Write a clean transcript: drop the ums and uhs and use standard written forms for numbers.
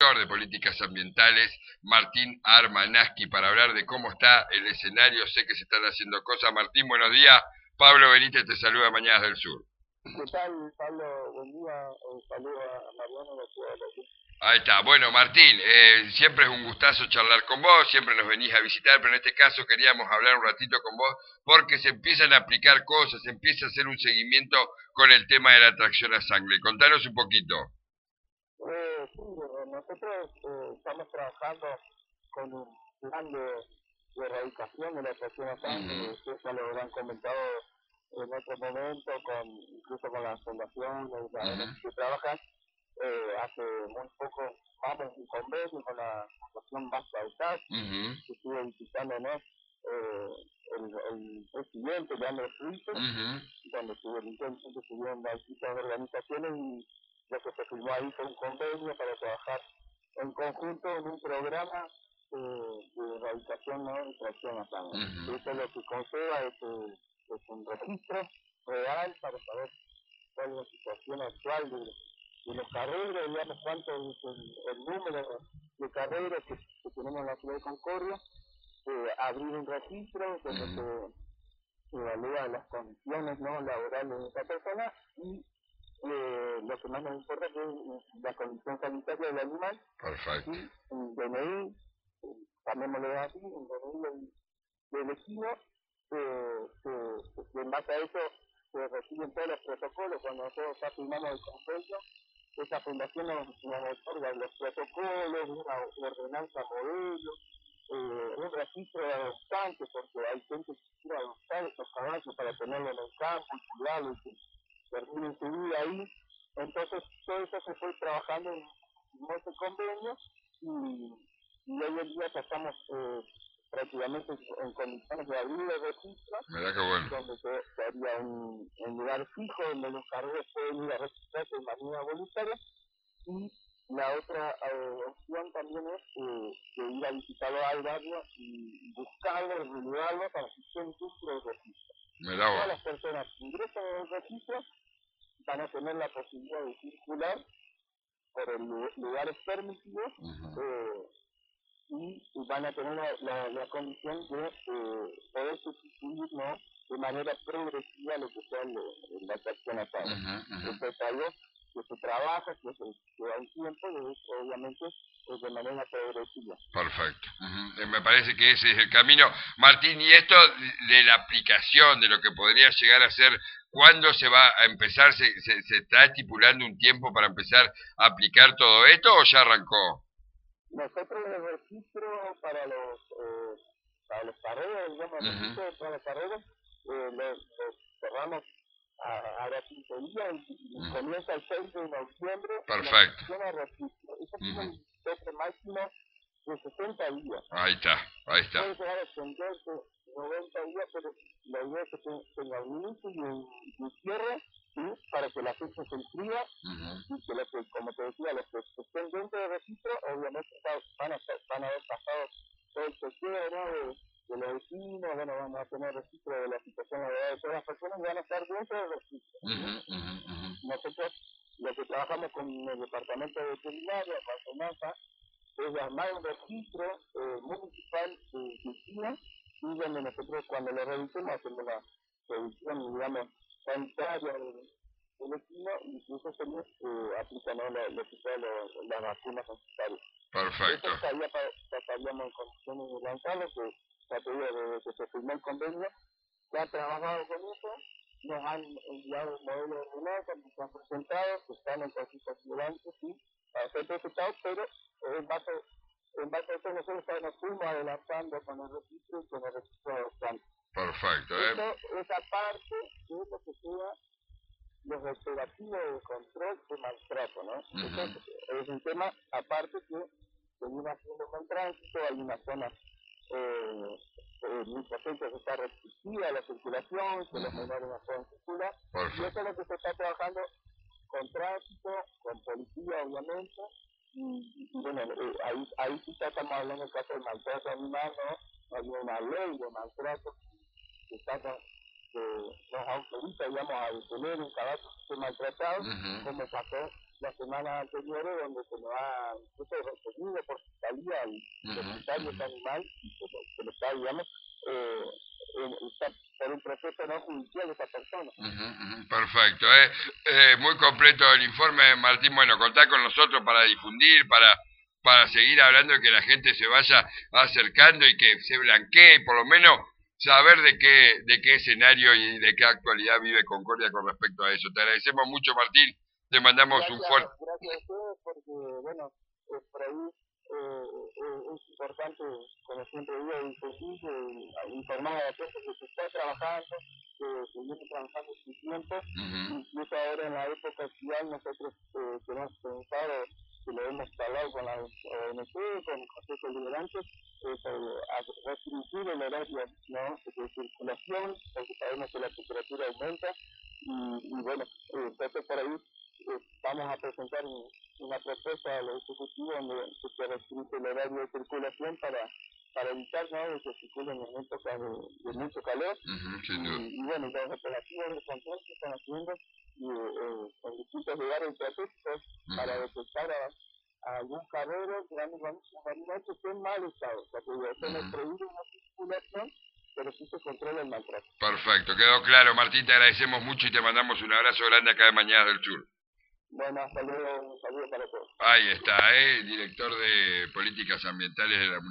asesor de políticas ambientales, Martín Armanaski, para hablar de cómo está el escenario. Sé que se están haciendo cosas. Martín, buenos días. Pablo Benítez te saluda, Mañanas del Sur. ¿Qué tal, Pablo? Buen día. Un saludo a Mariano de la Ciudad de la Cruz. Ahí está. Bueno, Martín, siempre es un gustazo charlar con vos, siempre nos venís a visitar, pero en este caso queríamos hablar un ratito con vos porque se empiezan a aplicar cosas, se empieza a hacer un seguimiento con el tema de la tracción a sangre. Contanos un poquito. Sí, nosotros estamos trabajando con un plan de erradicación de la tracción a sangre. Ustedes ya lo habrán comentado en otro momento, incluso con las fundaciones, que trabajan. Hace muy poco vamos un convenio con la Fundación Basta de Sas, que estuvo visitándonos el presidente Leandro Suizo, donde evidentemente estuvieron distintas organizaciones y lo que se firmó ahí fue un convenio para trabajar en conjunto en un programa de erradicación, ¿no?, de tracción a sangre. Eso es lo que conlleva es un registro real para saber cuál es la situación actual de los carreros, digamos cuánto es el número de carreros que tenemos en la ciudad de Concordia, abrir un registro donde se evalúa las condiciones, ¿no?, laborales de esa persona y lo que más nos importa es la condición sanitaria del animal. Perfecto. Y un DNI, llamémoslo así, un DNI de vecino, que en base a eso se reciben todos los protocolos. Cuando nosotros ya firmamos el convenio, esa fundación nos otorga los protocolos, una ordenanza modelo, un registro de adoptantes, porque hay gente que quiere adoptar esos caballos para tenerlos en el campo y cuidarlos y que terminen su vida ahí. Entonces todo eso se fue trabajando en ese convenio y hoy en día ya estamos prácticamente en condiciones de abrir el registro. Mirá qué bueno. Donde se haría un lugar fijo donde los carreros pueden ir a registrarse de manera voluntaria. Y la otra opción también es de ir a visitarlo al barrio y buscarlo, relevarlo para que estén dentro del registro. Todas las personas que ingresan en el registro van a tener la posibilidad de circular por lugares permitidos y van a tener la condición de poder sustituir, ¿no?, de manera progresiva lo que sea la tracción a sangre. Esto es algo que se trabaja, que se da un tiempo, obviamente de manera progresiva. Perfecto. Me parece que ese es el camino. Martín, y esto de la aplicación, de lo que podría llegar a ser, ¿cuándo se va a empezar? ¿Se está estipulando un tiempo para empezar a aplicar todo esto o ya arrancó? Nosotros el registro para los carreros, digamos, el registro para los carreros, lo cerramos a la 15 días y comienza el 6 de noviembre. Perfecto. La registro. Eso tiene un tope máximo de 60 días. Ahí está. Puede llegar a extenderse 90 días, pero la idea es que tenga un inicio y un cierre, ¿sí?, para que la fecha se inscriba y que como te decía, los que estén dentro del registro, obviamente van a haber pasado todo el chequeo, ¿no?, de los vecinos, bueno, van a tener registro de la situación laboral de todas las personas y van a estar dentro del registro. Nosotros lo que trabajamos con el departamento de veterinaria, con SENASA, es armar un registro municipal de piscina y donde nosotros cuando lo revisemos hacemos la revisión, digamos, sanitaria del vecino y incluso se aplican las vacunas necesarias. Perfecto. Eso estaríamos en condiciones de lanzarlo, que ya te digo, desde que se firmó el convenio, se ha trabajado con eso, nos han enviado un modelo de ordenanza que se han presentado, que están en proceso adelante, sí, para ser presentados, pero en base a eso nosotros nos fuimos adelantando con el registro y con el registro de adoptantes. Perfecto. Esa parte es lo que sea los operativos de control de maltrato, ¿no? Eso es un tema aparte que venimos haciendo con tránsito, hay una zona muy potente que está restrictiva la circulación, que los menores no pueden circular, y eso es lo que se está trabajando con tránsito, con policía obviamente, y bueno, ahí sí estamos hablando del caso del maltrato animal, ¿no? Hay una ley de maltrato que nos autoriza, digamos, a detener un caballo que esté maltratado, como pasó las semanas anteriores, donde se nos ha incluso retenido por fiscalía el propietario de ese animal, que lo está, digamos, está por un proceso no judicial de esa persona. Perfecto. Muy completo el informe, Martín. Bueno, contá con nosotros para difundir, para seguir hablando y que la gente se vaya acercando y que se blanquee, por lo menos saber de qué escenario y de qué actualidad vive Concordia con respecto a eso. Te agradecemos mucho, Martín. Te mandamos un fuerte... Gracias a ustedes porque, bueno, por ahí es importante, como siempre digo, difundir, informar a la gente que se está trabajando, que se viene trabajando sin tiempo, incluso ahora en la época actual nosotros tenemos pensado, que lo hemos hablado con la ONG, con el Consejo Deliberante, a restringir el horario, ¿no?, de circulación, porque sabemos que la temperatura aumenta, y bueno, entonces por ahí vamos a presentar una propuesta al Ejecutivo donde se restringe el horario de circulación para evitar, ¿no?, de que circulen en épocas de mucho calor. Y bueno, los operativos de control se están haciendo en distintos lugares estratégicos para detectar a algún carrero, grandes animales que estén en mal estado. O sea, que eso no prohíbe una circulación, pero sí se controla el maltrato. Perfecto, quedó claro, Martín, te agradecemos mucho y te mandamos un abrazo grande acá de Mañanas del Sur. Bueno, hasta luego, un saludo para todos. Ahí está, director de Políticas Ambientales de la